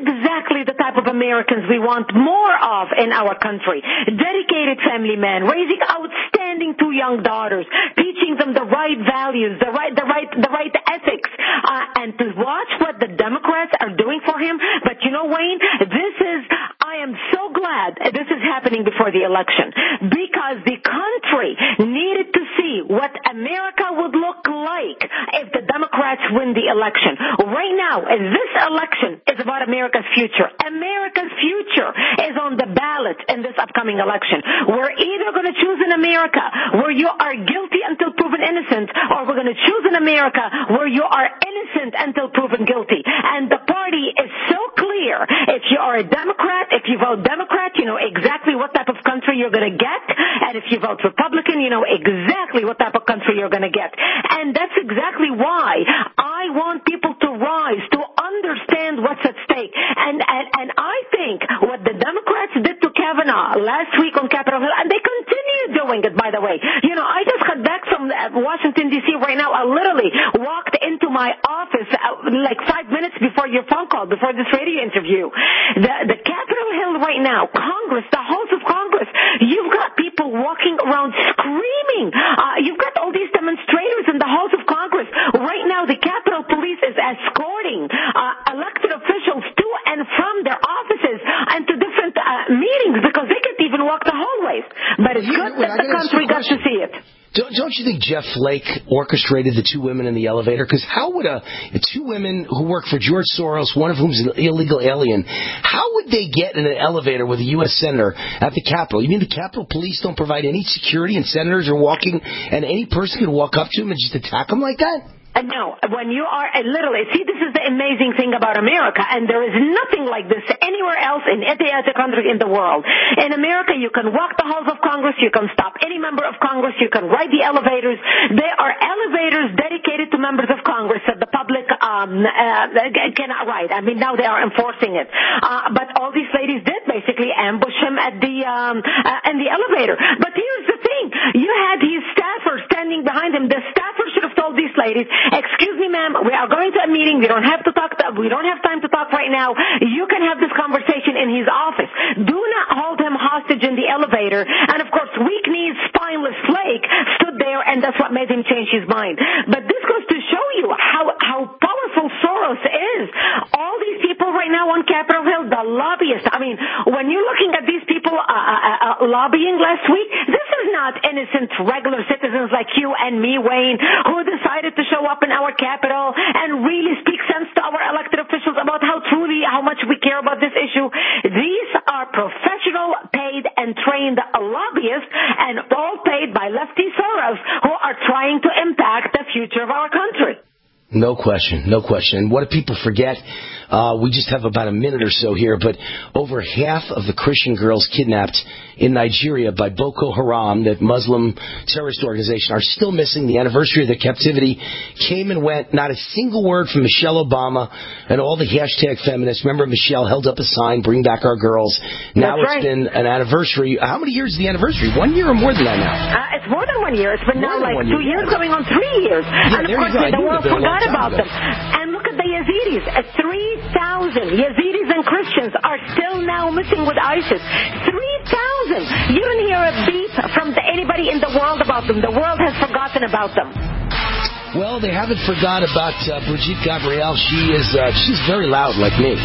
exactly the type of Americans we want more of in our country. Dedicated family men, raising outstanding two young daughters, teaching them the right values, the right, the right, the right ethics, uh, and to watch what the Democrats are doing for him. But you know, Wayne, this is, I am so glad this is happening before the election, because the country needed to see what America would look like if the Democrats win the election. Right now, this election is about America's future. America's future is on the ballot in this upcoming election. We're either going to choose an America where you are guilty until proven innocent, or we're going to choose an America where you are innocent until proven guilty. And the party is so clear. If you are a Democrat, if you vote Democrat, you know exactly what type of country you're going to get. And if you vote Republican, you know exactly what type of country you're going to get. And that's exactly why I want people to rise, to understand what's at stake. And, and, and I think what the Democrats did to Kavanaugh last week on Capitol Hill, and they continue doing it, by the way. You know, I just got back from Washington, D C right now. I literally walked into my office uh, like five minutes before your phone call, before this radio interview. The, the Capitol Hill right now, Congress, the House of Congress, you've got people walking around screaming. Uh, you've got all these demonstrators in the House of Congress. Right now, the Capitol Police is escorting uh, elected officials to and from their offices and to different uh, meetings because they can't even walk the hallways. But it's good that the country got to see it.
Don't, don't you think Jeff Flake orchestrated the two women in the elevator? Because how would a two women who work for George Soros, one of whom's an illegal alien, how would they get in an elevator with a U S senator at the Capitol? You mean the Capitol Police don't provide any security and senators are walking and any person can walk up to them and just attack them like that?
Uh, no, when you are uh, literally, see, this is the amazing thing about America, and there is nothing like this anywhere else in any other country in the world. In America, you can walk the halls of Congress, you can stop any member of Congress, you can ride the elevators. There are elevators dedicated to members of Congress that the public um, uh, cannot ride. I mean, now they are enforcing it. Uh, but all these ladies did basically ambush him at the um, uh, in the elevator. But here's the thing: you had his staffer standing behind him. The staffer should have told these ladies, excuse me, ma'am, we are going to a meeting. We don't have to talk. To, we don't have time to talk right now. You can have this conversation in his office. Do not hold him hostage in the elevator. And, of course, weak-kneed, spineless Flake stood there, and that's what made him change his mind. But this goes to show you how, how powerful Soros is. All these people right now on Capitol Hill, the lobbyists. I mean, when you're looking at these people uh, uh, uh, lobbying last week, this is not innocent, regular citizens like you and me, Wayne, who decided to show up in our capital and really speak sense to our elected officials about how truly, how much we care about this issue. These are professional, paid, and trained lobbyists, and all paid by lefty Soros, who are trying to impact the future of our country.
No question, no question. And what do people forget? Uh, we just have about a minute or so here, but over half of the Christian girls kidnapped in Nigeria by Boko Haram, that Muslim terrorist organization, are still missing. The anniversary of their captivity came and went. Not a single word from Michelle Obama and all the hashtag feminists. Remember, Michelle held up a sign, bring back our girls. Now
That's
it's
right.
been an anniversary. How many years is the anniversary? One year or more than that now?
Uh, it's more than one year. It's been
More
now
than
like
one
two
year.
years going on three years.
Yeah,
and of
there you
course,
go. I
the
knew it
world
had been a long
forgot
time
about
ago.
them. And look at the Yazidis. Uh, three thousand Yazidis and Christians are still now missing with ISIS. three thousand. You don't hear a beep from the, anybody in the world about them. The world has forgotten about them.
Well, they haven't forgot about uh, Brigitte Gabriel. She is uh, she's very loud like me.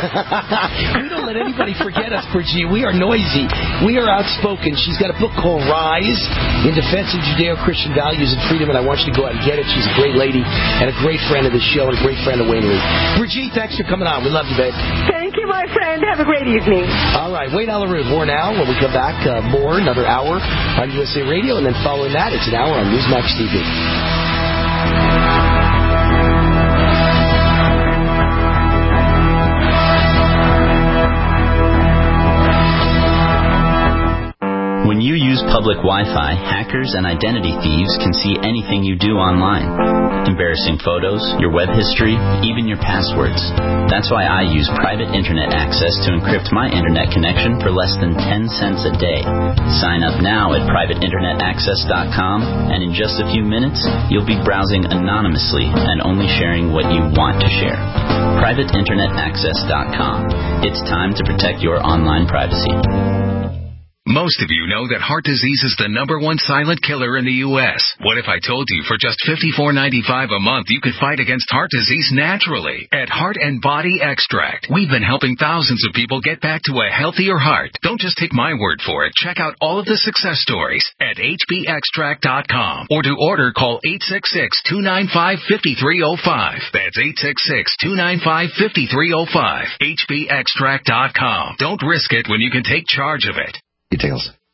We don't let anybody forget us, Brigitte. We are noisy. We are outspoken. She's got a book called Rise, in Defense of Judeo-Christian Values and Freedom, and I want you to go out and get it. She's a great lady and a great friend of the show and a great friend of Wayne Lee. Brigitte, thanks for coming on. We love you, babe.
Thank you, my friend. Have a great evening.
All right, Wayne Alaroot. More now. When we come back, uh, more, another hour on U S A Radio, and then following that, it's an hour on Newsmax T V.
When you use public Wi-Fi, hackers and identity thieves can see anything you do online. Embarrassing photos, your web history, even your passwords. That's why I use private internet access to encrypt my internet connection for less than ten cents a day. Sign up now at private internet access dot com, and in just a few minutes, you'll be browsing anonymously and only sharing what you want to share. private internet access dot com. It's time to protect your online privacy.
Most of you know that heart disease is the number one silent killer in the U S What if I told you for just fifty-four ninety-five a month you could fight against heart disease naturally at Heart and Body Extract? We've been helping thousands of people get back to a healthier heart. Don't just take my word for it. Check out all of the success stories at H B extract dot com, or to order, call eight six six, two nine five, five three zero five. That's eight six six, two nine five, five three zero five. H B extract dot com. Don't risk it when you can take charge of it.
Details.